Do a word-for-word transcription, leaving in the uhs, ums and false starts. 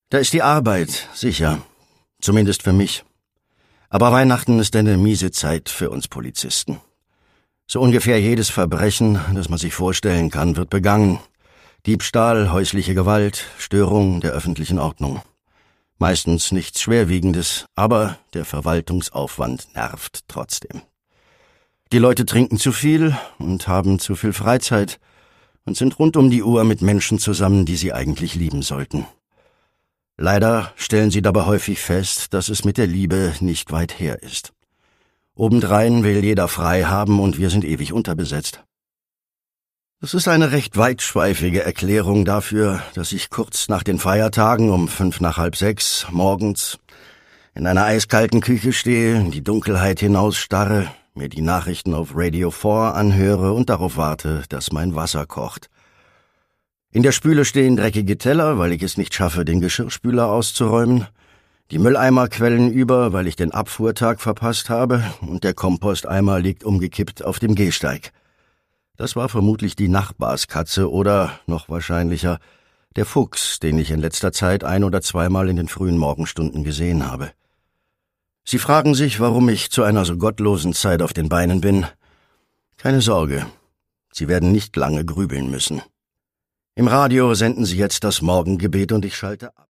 Da ist die Arbeit, sicher. Zumindest für mich. Aber Weihnachten ist eine miese Zeit für uns Polizisten. So ungefähr jedes Verbrechen, das man sich vorstellen kann, wird begangen. Diebstahl, häusliche Gewalt, Störung der öffentlichen Ordnung. Meistens nichts Schwerwiegendes, aber der Verwaltungsaufwand nervt trotzdem. Die Leute trinken zu viel und haben zu viel Freizeit und sind rund um die Uhr mit Menschen zusammen, die sie eigentlich lieben sollten. Leider stellen sie dabei häufig fest, dass es mit der Liebe nicht weit her ist. Obendrein will jeder frei haben und wir sind ewig unterbesetzt. Das ist eine recht weitschweifige Erklärung dafür, dass ich kurz nach den Feiertagen um fünf nach halb sechs morgens in einer eiskalten Küche stehe, in die Dunkelheit hinausstarre, mir die Nachrichten auf Radio vier anhöre und darauf warte, dass mein Wasser kocht. In der Spüle stehen dreckige Teller, weil ich es nicht schaffe, den Geschirrspüler auszuräumen. Die Mülleimer quellen über, weil ich den Abfuhrtag verpasst habe, und der Komposteimer liegt umgekippt auf dem Gehsteig. Das war vermutlich die Nachbarskatze oder, noch wahrscheinlicher, der Fuchs, den ich in letzter Zeit ein- oder zweimal in den frühen Morgenstunden gesehen habe. Sie fragen sich, warum ich zu einer so gottlosen Zeit auf den Beinen bin. Keine Sorge, Sie werden nicht lange grübeln müssen. Im Radio senden Sie jetzt das Morgengebet und ich schalte ab.